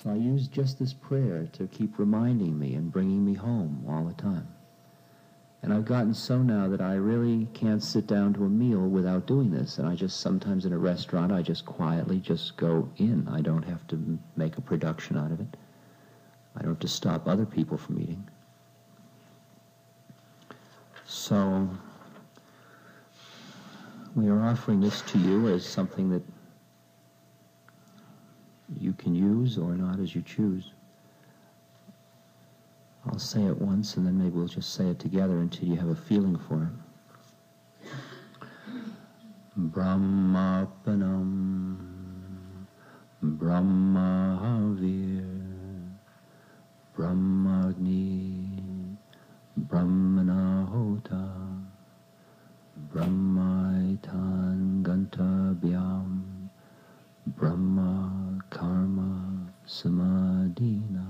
So I use just this prayer to keep reminding me and bringing me home all the time. And I've gotten so now that I really can't sit down to a meal without doing this. And I just, sometimes in a restaurant, I just quietly just go in. I don't have to make a production out of it. I don't have to stop other people from eating. So we are offering this to you as something that you can use or not as you choose. I'll say it once and then maybe we'll just say it together until you have a feeling for it. Brahmapanam, Brahmahavir, Brahmagni, Brahmanahota, Brahmaitan Gantabhyam, Brahma Karma Samadhina.